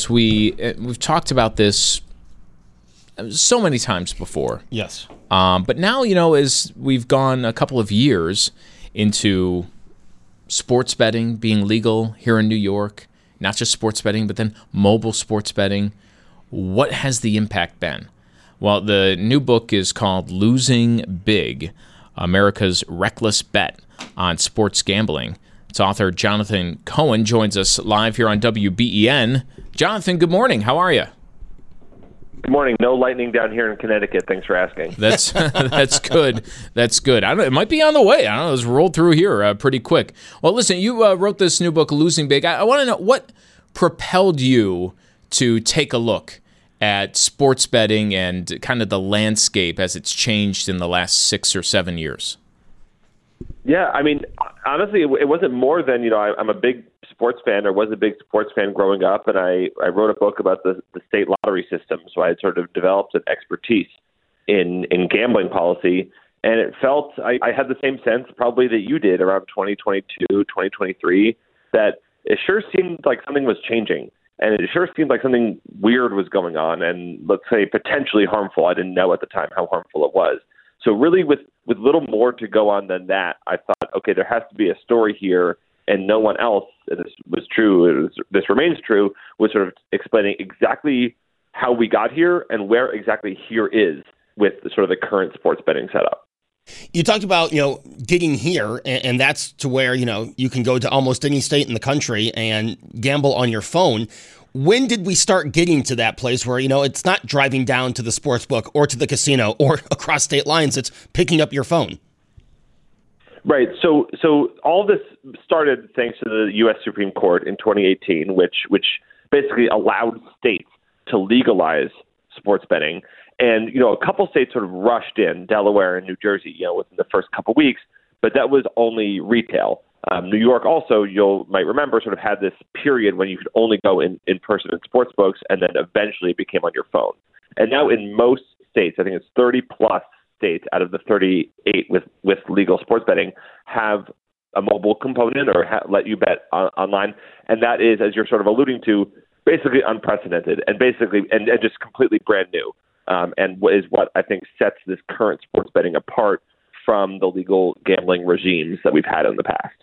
We've talked about this so many times before. Yes. But now, as we've gone a couple of years into sports betting being legal here in New York, not just sports betting, but then mobile sports betting, what has the impact been? Well, the new book is called Losing Big, America's Reckless Bet on Sports Gambling. Its author, Jonathan Cohen, joins us live here on WBEN. Jonathan, good morning. How are you? Good morning. No lightning down here in Connecticut. Thanks for asking. That's good. That's good. I don't know, it might be on the way. I don't know. It's rolled through here pretty quick. Well, listen, you wrote this new book, Losing Big. I want to know what propelled you to take a look at sports betting and kind of the landscape as it's changed in the last 6 or 7 years. Yeah, I mean, honestly, it wasn't more than, I'm a big sports fan, or was a big sports fan growing up, and I wrote a book about the state lottery system, so I had sort of developed an expertise in gambling policy, and it felt, I had the same sense probably that you did around 2022, 2023, that it sure seemed like something was changing, and it sure seemed like something weird was going on, and let's say potentially harmful. I didn't know at the time how harmful it was. So really with little more to go on than that, I thought, okay, there has to be a story here, and no one else, and this was true, this remains true, was sort of explaining exactly how we got here and where exactly here is with sort of the current sports betting setup. You talked about, getting here, and that's to where, you can go to almost any state in the country and gamble on your phone. When did we start getting to that place where, it's not driving down to the sports book or to the casino or across state lines, it's picking up your phone? Right. So all this started thanks to the U.S. Supreme Court in 2018, which basically allowed states to legalize sports betting. And, a couple states sort of rushed in, Delaware and New Jersey, within the first couple weeks, but that was only retail. New York also, you might remember, sort of had this period when you could only go in person in sports books, and then eventually it became on your phone. And now in most states, I think it's 30 plus states out of the 38 with legal sports betting, have a mobile component or let you bet online. And that is, as you're sort of alluding to, basically unprecedented and just completely brand new. And is what I think sets this current sports betting apart from the legal gambling regimes that we've had in the past.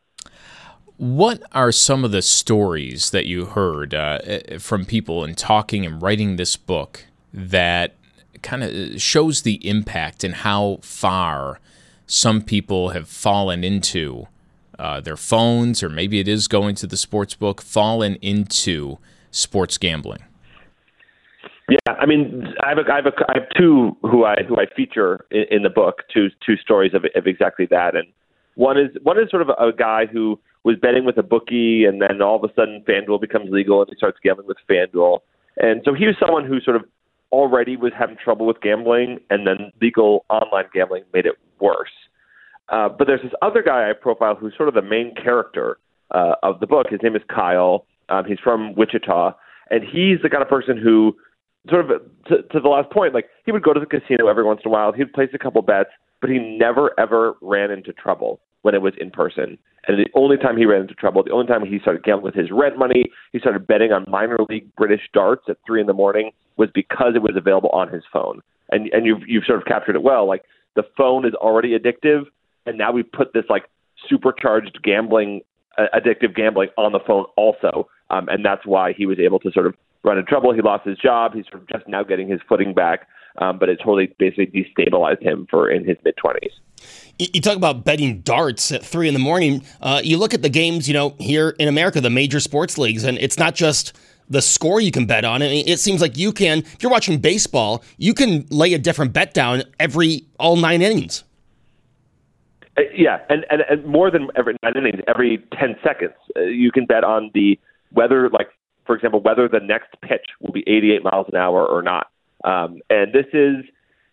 What are some of the stories that you heard from people in talking and writing this book that kind of shows the impact and how far some people have fallen into their phones, or maybe it is going to the sports book, fallen into sports gambling? Yeah, I mean, I have two who I feature in the book, two stories of exactly that, and one is sort of a guy who was betting with a bookie, and then all of a sudden FanDuel becomes legal, and he starts gambling with FanDuel, and so he was someone who sort of already was having trouble with gambling, and then legal online gambling made it worse. But there's this other guy I profile who's sort of the main character of the book. His name is Kyle. He's from Wichita, and he's the kind of person who sort of, to the last point, like he would go to the casino every once in a while. He'd place a couple bets, but he never, ever ran into trouble when it was in person. And the only time he ran into trouble, the only time he started gambling with his rent money, he started betting on minor league British darts at 3 a.m, was because it was available on his phone. And you've sort of captured it well. Like the phone is already addictive, and now we put this like supercharged gambling, addictive gambling on the phone also. And that's why he was able to sort of run into trouble. He lost his job. He's sort of just now getting his footing back. But it totally basically destabilized him in his mid-20s. You talk about betting darts at 3 a.m. You look at the games, here in America, the major sports leagues, and it's not just the score you can bet on. I mean, it seems like you can, if you're watching baseball, you can lay a different bet down all 9 innings. Yeah, and more than every 9 innings, every 10 seconds, you can bet on the whether, like, for example, whether the next pitch will be 88 miles an hour or not. And this is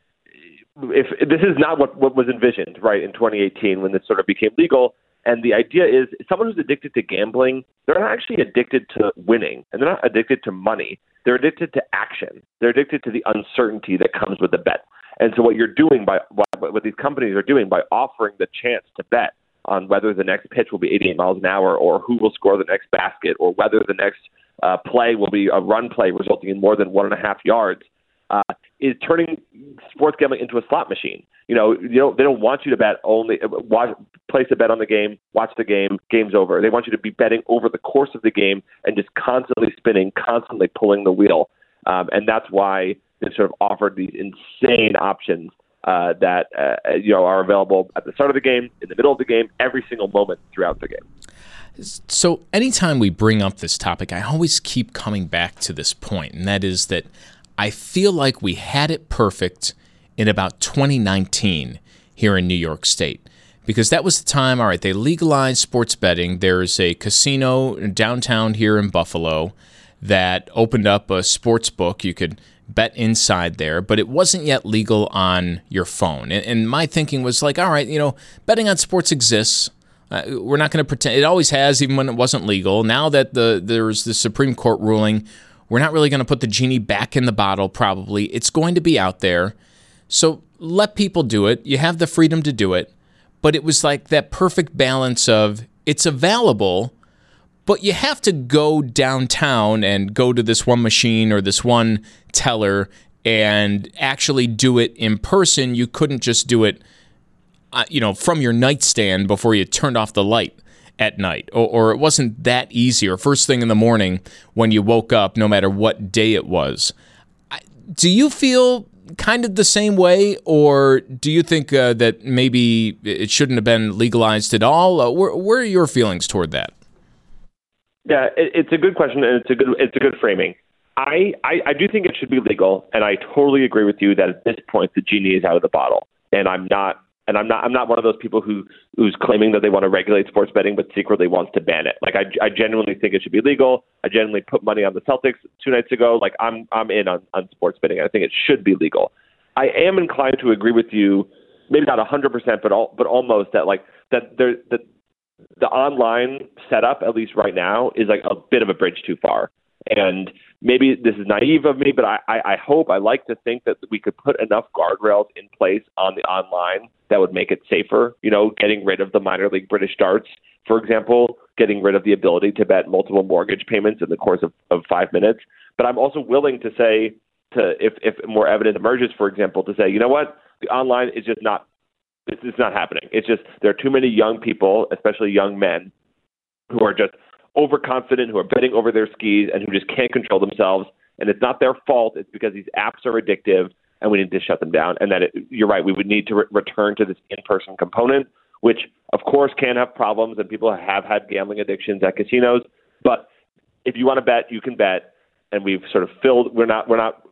not what was envisioned, right, in 2018 when this sort of became legal. And the idea is someone who's addicted to gambling, they're not actually addicted to winning, and they're not addicted to money. They're addicted to action. They're addicted to the uncertainty that comes with the bet. And so what you're doing what these companies are doing by offering the chance to bet on whether the next pitch will be 88 miles an hour, or who will score the next basket, or whether the next play will be a run play resulting in more than 1.5 yards, is turning sports gambling into a slot machine. They don't want you to bet only, place a bet on the game, watch the game, game's over. They want you to be betting over the course of the game and just constantly spinning, constantly pulling the wheel. And that's why they've sort of offered these insane options that are available at the start of the game, in the middle of the game, every single moment throughout the game. So anytime we bring up this topic, I always keep coming back to this point, and that is that I feel like we had it perfect in about 2019 here in New York State, because that was the time, all right, they legalized sports betting. There's a casino downtown here in Buffalo that opened up a sports book. You could bet inside there, but it wasn't yet legal on your phone. And my thinking was like, all right, betting on sports exists. We're not going to pretend. It always has, even when it wasn't legal. Now that there's the Supreme Court ruling, we're not really going to put the genie back in the bottle, probably. It's going to be out there. So let people do it. You have the freedom to do it. But it was like that perfect balance of it's available, but you have to go downtown and go to this one machine or this one teller and actually do it in person. You couldn't just do it, from your nightstand before you turned off the light at night, or it wasn't that easy, or first thing in the morning when you woke up, no matter what day it was. Do you feel kind of the same way, or do you think that maybe it shouldn't have been legalized at all? Where are your feelings toward that? Yeah, it's a good question, and it's a good framing. I do think it should be legal, and I totally agree with you that at this point the genie is out of the bottle, and I'm not one of those people who's claiming that they want to regulate sports betting but secretly wants to ban it. Like I genuinely think it should be legal. I genuinely put money on the Celtics 2 nights ago. Like I'm in on sports betting. I think it should be legal. I am inclined to agree with you, maybe not 100%, but almost that the online setup, at least right now, is like a bit of a bridge too far. And maybe this is naive of me, but I like to think that we could put enough guardrails in place on the online that would make it safer. Getting rid of the minor league British darts, for example, getting rid of the ability to bet multiple mortgage payments in the course of 5 minutes. But I'm also willing to say, if more evidence emerges, for example, to say, you know what, the online is just not, it's not happening. It's just there are too many young people, especially young men, who are just overconfident, who are betting over their skis, and who just can't control themselves. And it's not their fault. It's because these apps are addictive, and we need to shut them down. And that you're right, we would need to return to this in-person component, which of course can have problems, and people have had gambling addictions at casinos. But if you want to bet, you can bet. And we've sort of filled. We're not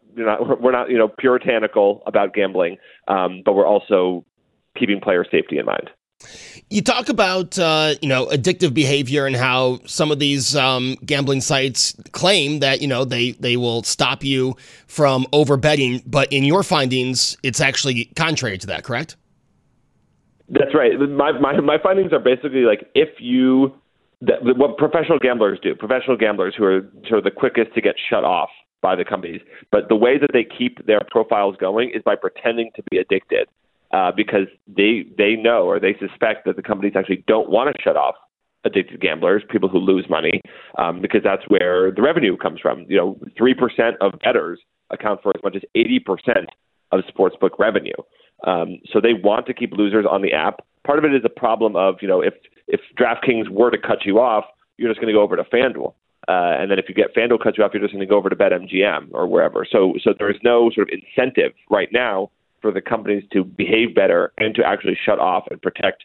puritanical about gambling, but we're also keeping player safety in mind. You talk about, addictive behavior and how some of these gambling sites claim that, they will stop you from overbetting. But in your findings, it's actually contrary to that, correct? That's right. My findings are basically like what professional gamblers do, professional gamblers who are sort of the quickest to get shut off by the companies. But the way that they keep their profiles going is by pretending to be addicted. Because they know or they suspect that the companies actually don't want to shut off addicted gamblers, people who lose money, because that's where the revenue comes from. 3% of bettors account for as much as 80% of sportsbook revenue. So they want to keep losers on the app. Part of it is a problem of, if DraftKings were to cut you off, you're just going to go over to FanDuel. And then if FanDuel cuts you off, you're just going to go over to BetMGM or wherever. So there is no sort of incentive right now for the companies to behave better and to actually shut off and protect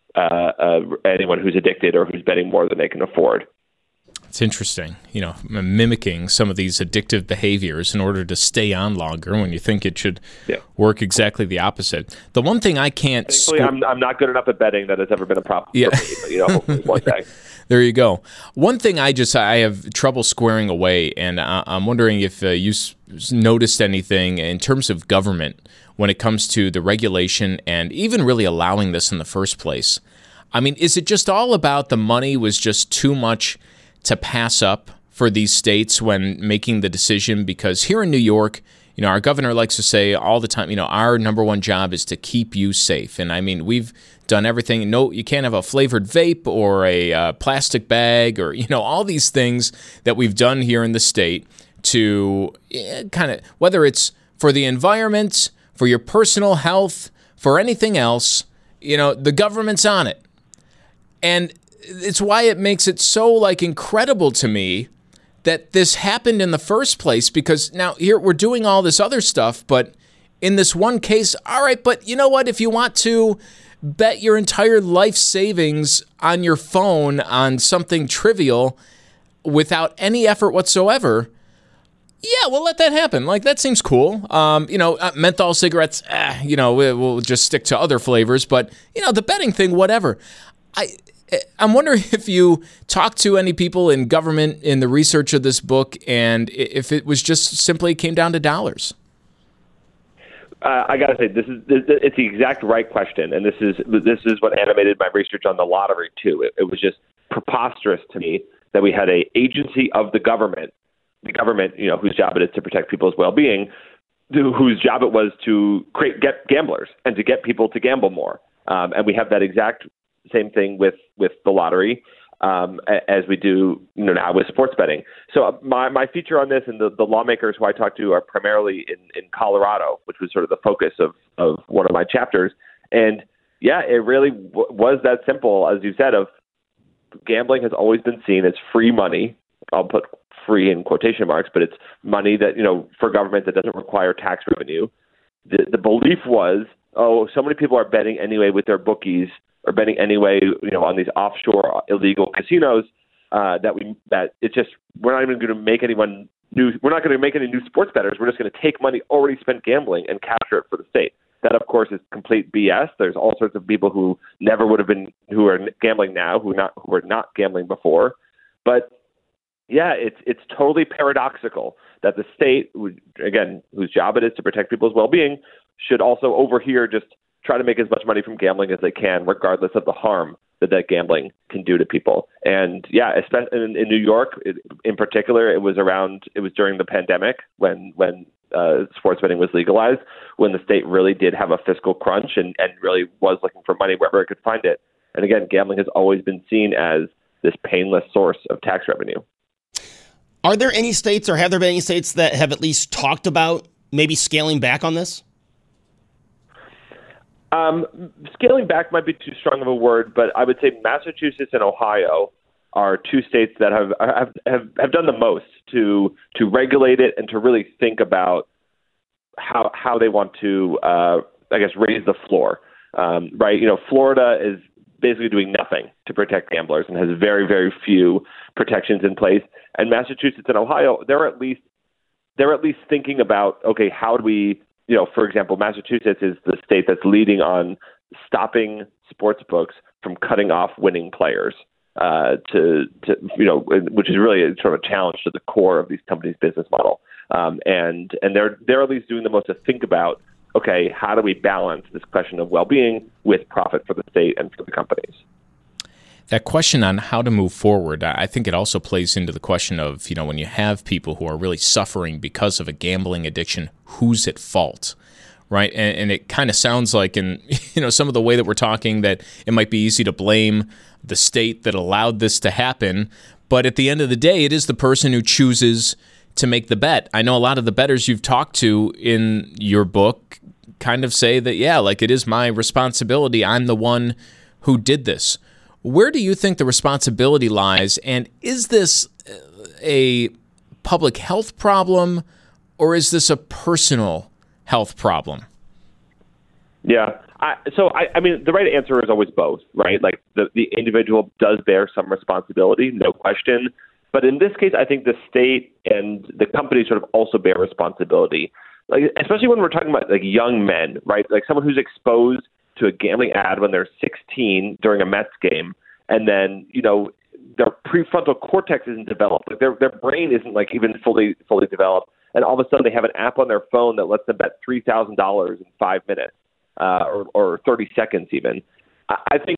anyone who's addicted or who's betting more than they can afford. It's interesting, mimicking some of these addictive behaviors in order to stay on longer when you think it should work exactly the opposite. The one thing I can't... Thankfully, I'm not good enough at betting that it's ever been a problem for me, but, hopefully one day. There you go. One thing I have trouble squaring away, and I'm wondering if you noticed anything in terms of government when it comes to the regulation and even really allowing this in the first place. I mean, is it just all about the money was just too much to pass up for these states when making the decision? Because here in New York, our governor likes to say all the time, our number one job is to keep you safe. And I mean, we've done everything. No, you can't have a flavored vape or a plastic bag or, all these things that we've done here in the state to kind of, whether it's for the environment, for your personal health, for anything else, the government's on it. And it's why it makes it so incredible to me that this happened in the first place, because now here we're doing all this other stuff, but in this one case, all right, but you know what? If you want to bet your entire life savings on your phone on something trivial without any effort whatsoever, yeah, we'll let that happen. That seems cool. Menthol cigarettes, we'll just stick to other flavors, but the betting thing, whatever. I'm wondering if you talked to any people in government in the research of this book, and if it was just simply came down to dollars. I got to say, it's the exact right question, and this is what animated my research on the lottery too. It was just preposterous to me that we had an agency of the government, whose job it is to protect people's well-being, whose job it was to get gamblers and to get people to gamble more, and we have that exact same thing with the lottery as we do now with sports betting. So my feature on this, and the lawmakers who I talked to are primarily in Colorado, which was sort of the focus of one of my chapters. And yeah, it really was that simple, as you said, of gambling has always been seen as free money. I'll put free in quotation marks, but it's money that, for government that doesn't require tax revenue. The belief was, so many people are betting anyway with their bookies, or betting anyway, on these offshore illegal casinos, that it's just, we're not even going to make anyone new. We're not going to make any new sports bettors. We're just going to take money already spent gambling and capture it for the state. That, of course, is complete BS. There's all sorts of people who never would have been, who are gambling now, who were not gambling before. But yeah, it's totally paradoxical that the state, again, whose job it is to protect people's well-being, should also over here just try to make as much money from gambling as they can, regardless of the harm that gambling can do to people. And yeah, especially in New York, in particular, it was during the pandemic when sports betting was legalized, when the state really did have a fiscal crunch and really was looking for money wherever it could find it. And again, gambling has always been seen as this painless source of tax revenue. Are there any states, or have there been any states that have at least talked about maybe scaling back on this? Scaling back might be too strong of a word, but I would say Massachusetts and Ohio are two states that have done the most to regulate it and to really think about how they want to, raise the floor. Right? Florida is basically doing nothing to protect gamblers and has very, very few protections in place. And Massachusetts and Ohio, they're at least thinking about, okay, how do we, for example, Massachusetts is the state that's leading on stopping sports books from cutting off winning players, which is really sort of a challenge to the core of these companies' business model. And they're at least doing the most to think about, okay, how do we balance this question of well-being with profit for the state and for the companies? That question on how to move forward, I think it also plays into the question of, when you have people who are really suffering because of a gambling addiction, who's at fault, right? And it kind of sounds like in, some of the way that we're talking that it might be easy to blame the state that allowed this to happen. But at the end of the day, it is the person who chooses to make the bet. I know a lot of the bettors you've talked to in your book kind of say that, it is my responsibility. I'm the one who did this. Where do you think the responsibility lies? And is this a public health problem, or is this a personal health problem? Yeah. I mean, the right answer is always both, right? Like the individual does bear some responsibility, no question. But in this case, I think the state and the company sort of also bear responsibility, like especially when we're talking about like young men, right? Like someone who's exposed to a gambling ad when they're 16 during a Mets game, and then their prefrontal cortex isn't developed, like their brain isn't like even fully developed, and all of a sudden they have an app on their phone that lets them bet $3,000 in 5 minutes or 30 seconds even. I think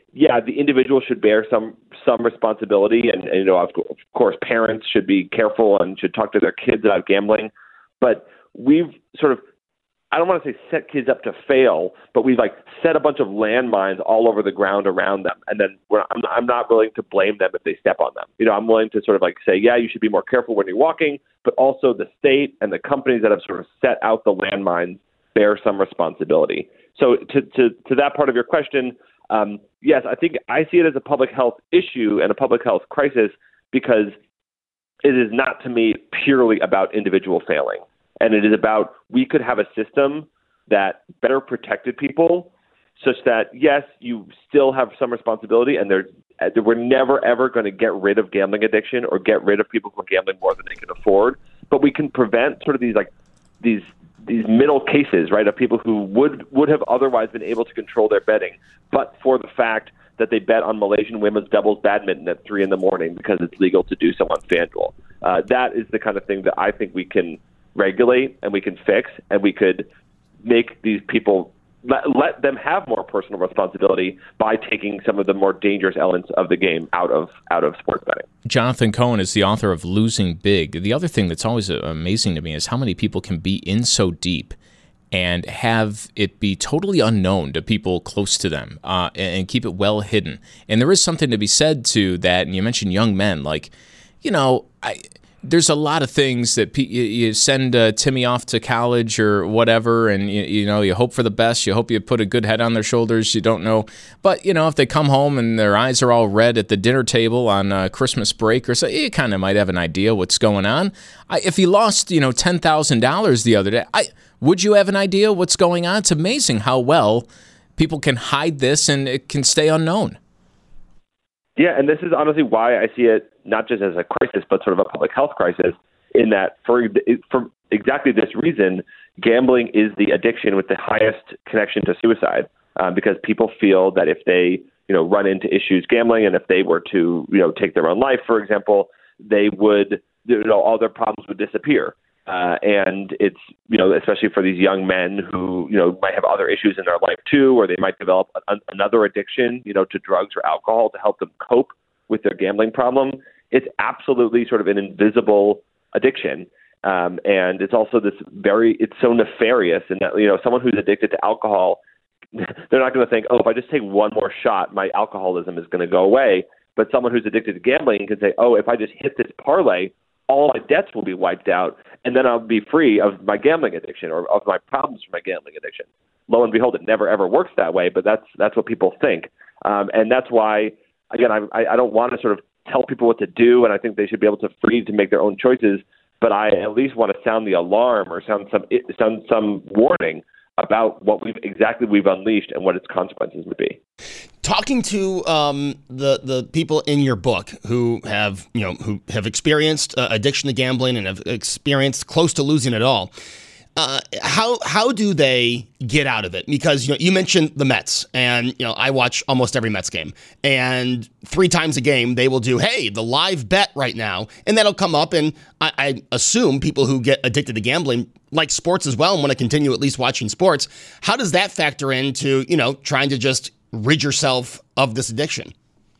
yeah, the individual should bear some responsibility, and of course, parents should be careful and should talk to their kids about gambling. But we've sort of, I don't want to say set kids up to fail, but we've set a bunch of landmines all over the ground around them, and then I'm not willing to blame them if they step on them. I'm willing to sort of say, yeah, you should be more careful when you're walking, but also the state and the companies that have sort of set out the landmines bear some responsibility. So to that part of your question, yes, I think I see it as a public health issue and a public health crisis because it is not, to me, purely about individual failing. And it is about, we could have a system that better protected people such that, yes, you still have some responsibility, and we're never, ever going to get rid of gambling addiction or get rid of people who are gambling more than they can afford. But we can prevent sort of these middle cases, right, of people who would have otherwise been able to control their betting, but for the fact that they bet on Malaysian women's doubles badminton at 3 a.m. because it's legal to do so on FanDuel. That is the kind of thing that I think we can regulate and we can fix, and we could make these people, let them have more personal responsibility by taking some of the more dangerous elements of the game out of sports betting. Jonathan Cohen is the author of Losing Big. The other thing that's always amazing to me is how many people can be in so deep and have it be totally unknown to people close to them, and keep it well hidden. And there is something to be said to that, and you mentioned young men, there's a lot of things that you send Timmy off to college or whatever, and you hope for the best. You hope you put a good head on their shoulders. You don't know, but if they come home and their eyes are all red at the dinner table on Christmas break or so, you kind of might have an idea what's going on. If you lost $10,000 the other day, would you have an idea what's going on? It's amazing how well people can hide this and it can stay unknown. Yeah, and this is honestly why I see it not just as a crisis, but sort of a public health crisis, in that for exactly this reason, gambling is the addiction with the highest connection to suicide, because people feel that if they run into issues gambling, and if they were to take their own life, for example, they would all their problems would disappear. And it's, especially for these young men who, might have other issues in their life too, or they might develop another addiction, to drugs or alcohol to help them cope with their gambling problem. It's absolutely sort of an invisible addiction. And it's also it's so nefarious in that, someone who's addicted to alcohol, they're not going to think, oh, if I just take one more shot, my alcoholism is going to go away. But someone who's addicted to gambling can say, oh, if I just hit this parlay, all my debts will be wiped out, and then I'll be free of my gambling addiction or of my problems from my gambling addiction. Lo and behold, it never, ever works that way, but that's what people think. And that's why, again, I don't want to sort of tell people what to do, and I think they should be able to free to make their own choices, but I at least want to sound the alarm or sound some warning about what we've unleashed and what its consequences would be. Talking to the people in your book who have experienced addiction to gambling and have experienced close to losing it all, how do they get out of it? Because you mentioned the Mets, and I watch almost every Mets game, and 3 times a game they will do, hey, the live bet right now, and that'll come up, and I assume people who get addicted to gambling like sports as well and want to continue at least watching sports. How does that factor into trying to just rid yourself of this addiction?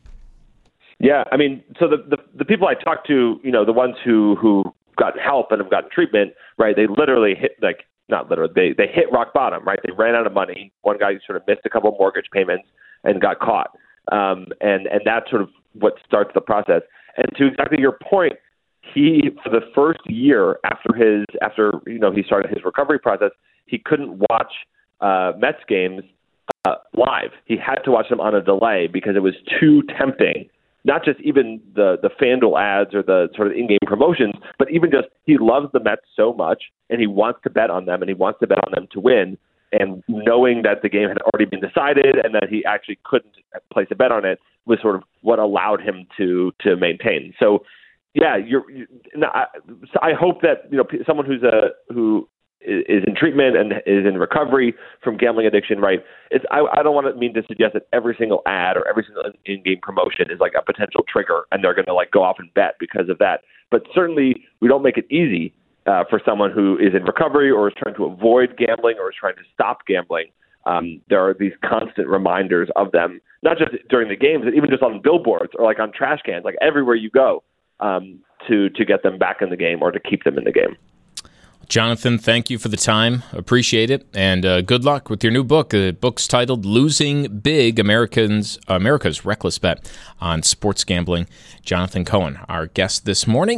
Yeah, I mean, so the people I talk to, the ones who got help and have gotten treatment, right? They literally hit they hit rock bottom, right? They ran out of money. One guy sort of missed a couple of mortgage payments and got caught, and that's sort of what starts the process. And to exactly your point, he, for the first year after he started his recovery process, he couldn't watch Mets games live. He had to watch them on a delay because it was too tempting. Not just even the FanDuel ads or the sort of in-game promotions, but even just he loves the Mets so much and he wants to bet on them, and he wants to bet on them to win. And knowing that the game had already been decided and that he actually couldn't place a bet on it was sort of what allowed him to maintain. So, yeah, I hope that someone who is in treatment and is in recovery from gambling addiction, right? I don't want to mean to suggest that every single ad or every single in-game promotion is like a potential trigger and they're going to go off and bet because of that. But certainly we don't make it easy for someone who is in recovery or is trying to avoid gambling or is trying to stop gambling. there are these constant reminders of them, not just during the games, but even just on billboards or like on trash cans, like everywhere you go, to get them back in the game or to keep them in the game. Jonathan, thank you for the time. Appreciate it. And good luck with your new book. The book's titled Losing Big, America's Reckless Bet on Sports Gambling. Jonathan Cohen, our guest this morning.